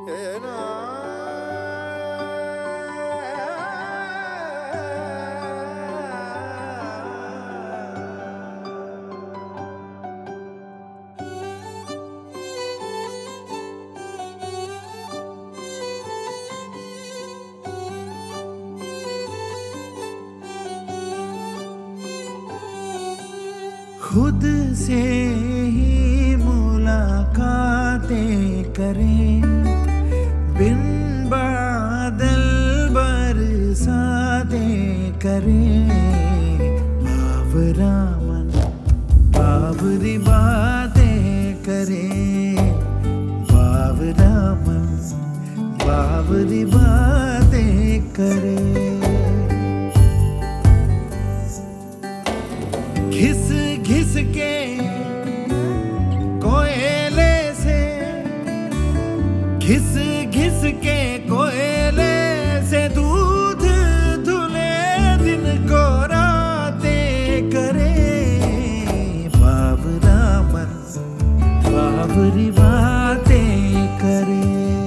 खुद से ही मुलाकातें करें, बिन बादल बरसातें करें। बावरा मन बावरी बातें करें, बावरा मन बावरी बातें करें। घिस घिस के कोयले से, घिस घिस के कोयले से दूध धुले दिन को रातें करे। बावरा मन बावरी बातें करे।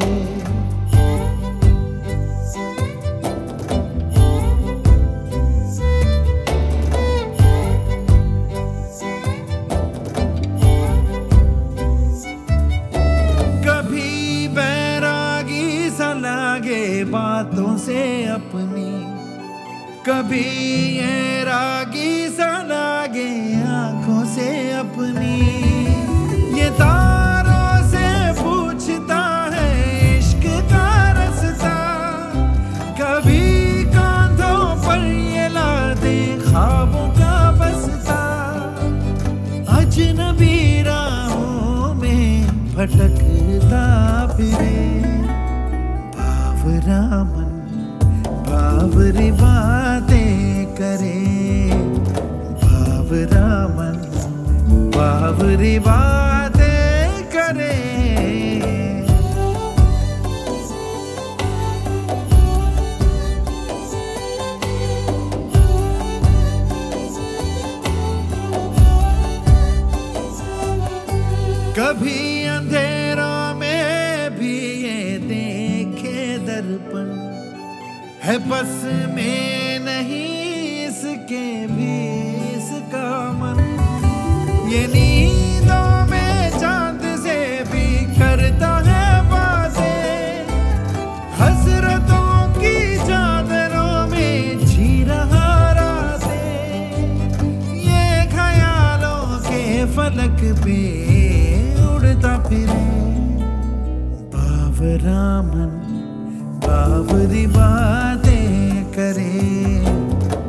बातों से अपनी, कभी ये रागी सा लागे आंखों से अपनी। ये तारों से पूछता है इश्क का रास्ता, कभी कांधों पर ये ला दे ख्वाबों का बस्ता। अजनबी राहों में भटकता फिरे। बावरा मन बावरी बातें करे, बावरा मन बावरी बातें करे। कभी अंधेरों में भी ये देखे दर्पण, है बस में नहीं इसके भी इसका मन। ये नींदों में चांद से भी करता है बातें, हसरतों की चादरों में जी रहा रातें। ये ख्यालों के फलक पे उड़ता फिरे। बावरा मन बावरी बातें करे,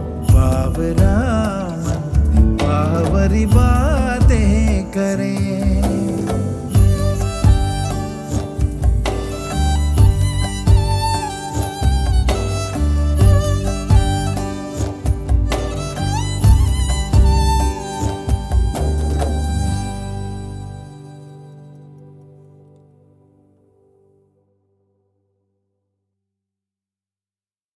बावरा मन बावरी बातें करे।